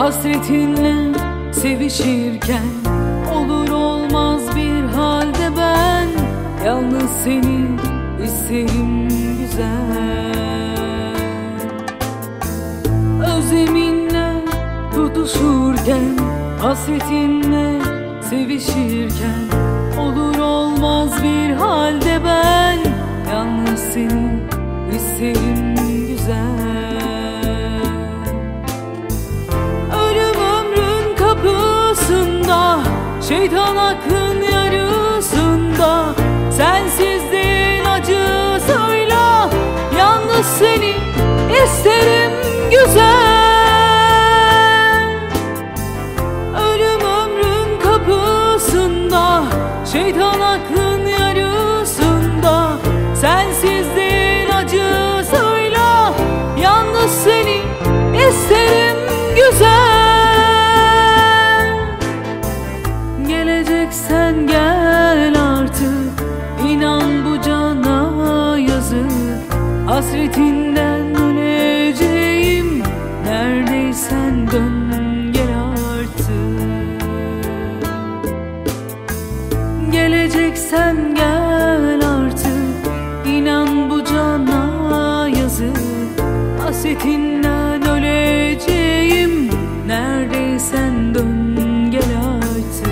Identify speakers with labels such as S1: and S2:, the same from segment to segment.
S1: Hasretinle sevişirken olur olmaz bir halde ben yalnız seni isterim güzel. Özleminle tutuşurken, hasretinle sevişirken olur olmaz bir halde ben yalnız seni isterim güzel. Ölüm ömrün kapısında, şeytan aklın yarısında, sensizliğin acısıyla yalnız seni isterim güzel. Ölüm ömrün kapısında, şeytan aklın yarısında, sensizliğin acısıyla yalnız seni isterim güzel. Geleceksen gel artık, inan bu cana yazık. Hasretinden öleceğim, neredeysen dön gel artık. Geleceksen gel artık, inan bu cana yazık. Hasretinden öleceğim, neredeysen dön gel artık.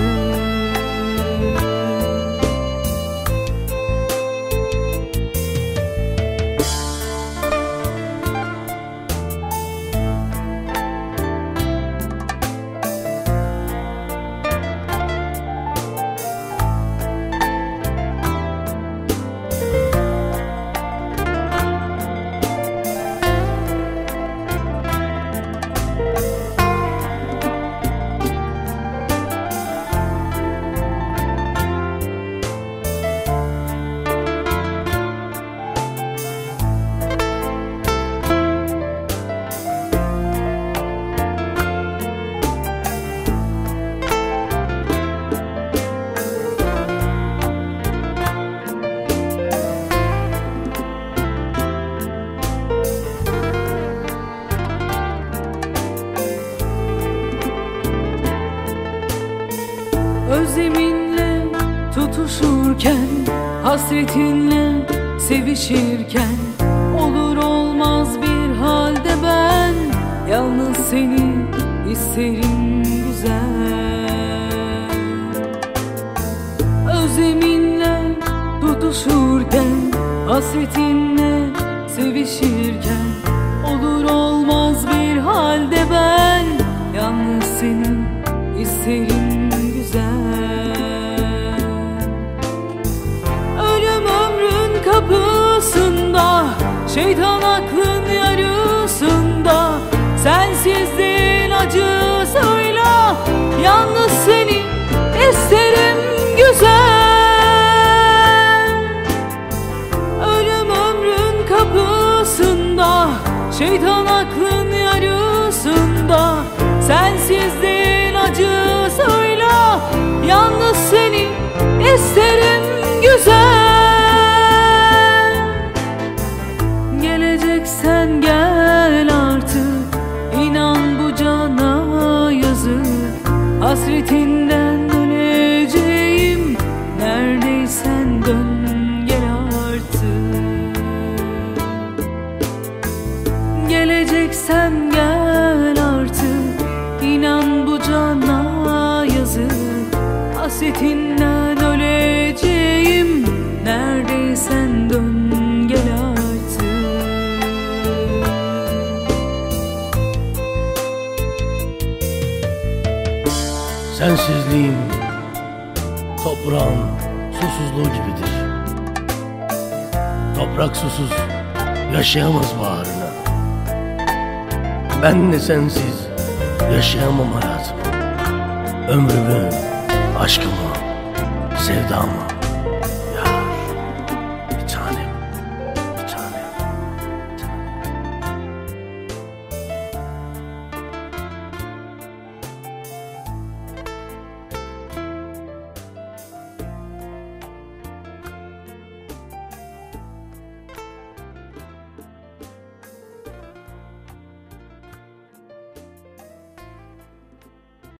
S1: Özleminle tutuşurken, hasretinle sevişirken olur olmaz bir halde ben yalnız seni isterim güzel. Özleminle tutuşurken, hasretinle sevişirken olur olmaz bir halde ben yalnız seni isterim güzel. Ölüm ömrün kapısında, şeytan aklın yarısında, sensizliğin acısıyla yalnız seni isterim güzel. Ölüm ömrün kapısında, şeytan aklın yarısında, sensizliğin acısıyla yalnız seni isterim güzel. Geleceksen gel artık, inan bu cana yazık. Hasretinden öleceğim, neredeysen dön gel artık. Geleceksen gel artık, İnan bu cana yazık. Hasretinden öleceğim, neredeysen dön gel artık.
S2: Sensizliğim toprağın susuzluğu gibidir. Toprak susuz yaşayamaz baharına. Ben de sensiz yaşayamam hayatımı, ömrümü, aşkımı, sevdamı.